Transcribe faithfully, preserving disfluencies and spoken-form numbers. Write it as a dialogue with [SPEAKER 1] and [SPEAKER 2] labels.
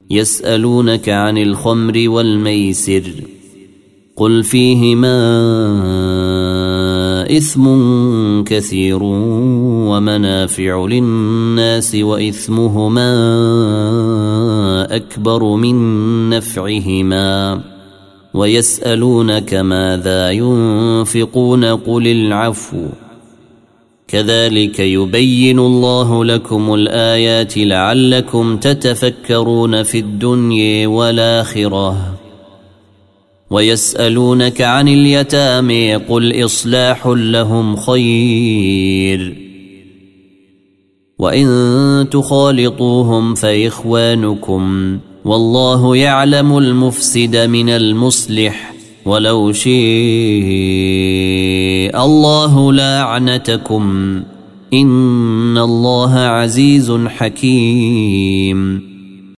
[SPEAKER 1] يسألونك عن الخمر والميسر قل فيهما إثم كثير ومنافع للناس وإثمهما أكبر من نفعهما ويسألونك ماذا ينفقون قل العفو كذلك يبين الله لكم الآيات لعلكم تتفكرون في الدنيا والآخرة ويسألونك عن اليتامى قل إصلاح لهم خير وإن تخالطوهم فإخوانكم والله يعلم المفسد من المصلح ولو شاء الله لأعنتكم إن الله عزيز حكيم